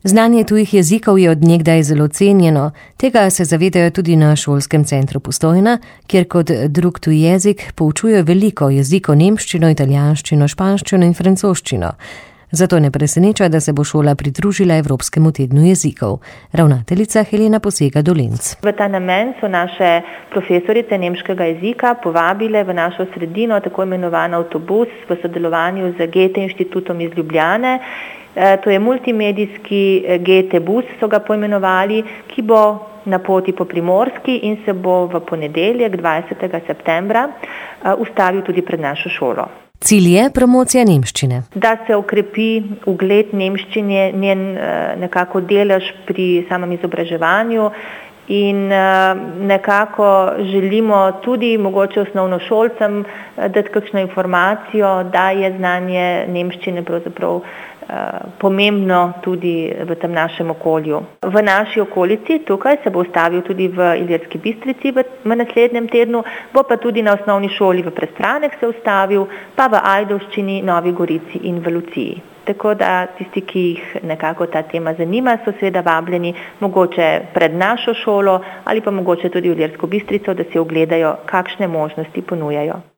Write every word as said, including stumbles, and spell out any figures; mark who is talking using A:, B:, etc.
A: Znanje tujih jezikov je od nekdaj zelo cenjeno, tega se zavedajo tudi na šolskem centru Postojna, kjer kot drug tuj jezik poučujejo veliko jezikov nemščino, italijanščino, španščino in francoščino. Zato ne preseneča, da se bo šola pridružila Evropskemu tednu jezikov. Ravnateljica Helena Posega-Dolenc.
B: V ta namen so naše profesorice nemškega jezika povabile v našo sredino tako imenovan avtobus v sodelovanju z Goethe inštitutom iz Ljubljane. To je multimedijski Goethe bus, so ga poimenovali, ki bo na poti po Primorski in se bo v ponedeljek, dvajsetega septembra, ustavil tudi pred našo šolo.
A: Cilj je promocija nemščine.
B: Da se okrepi ugled nemščine, njen nekako delež pri samem izobraževanju in nekako želimo tudi mogoče osnovnošolcem dati kakšno informacijo, da je znanje nemščine pravzaprav pomembno tudi v tem našem okolju. V naši okolici tukaj se bo ustavil tudi v Ilirski Bistrici v, v naslednjem tednu, bo pa tudi na osnovni šoli v Prestraneh se ustavil, pa v Ajdovščini, Novi Gorici in v Luciji. Tako da tisti, ki jih nekako ta tema zanima, so seveda vabljeni mogoče pred našo šolo ali pa mogoče tudi v Ilirsko Bistrico, da si ogledajo, kakšne možnosti ponujajo.